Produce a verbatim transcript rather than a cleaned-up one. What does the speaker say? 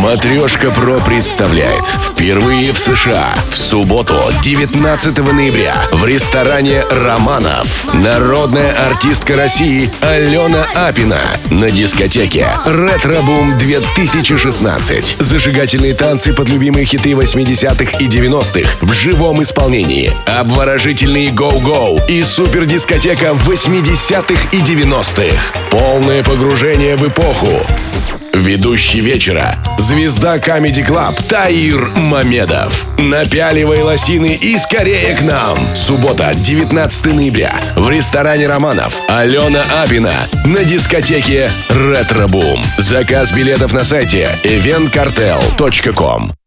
Матрешка Про представляет впервые в США в субботу, девятнадцатого ноября, в ресторане «Романов» народная артистка России Алена Апина на дискотеке «Ретро-бум две тысячи шестнадцать». Зажигательные танцы под любимые хиты восьмидесятых и девяностых в живом исполнении, обворожительные гоу-гоу и супер-дискотека восьмидесятых и девяностых. Полное погружение в эпоху. Ведущий вечера — звезда Comedy Club Таир Мамедов. Напяливай лосины и скорее к нам! Суббота, девятнадцатого ноября, в ресторане «Романов» Алена Апина на дискотеке «Ретро-бум». Заказ билетов на сайте ивент картел точка ком.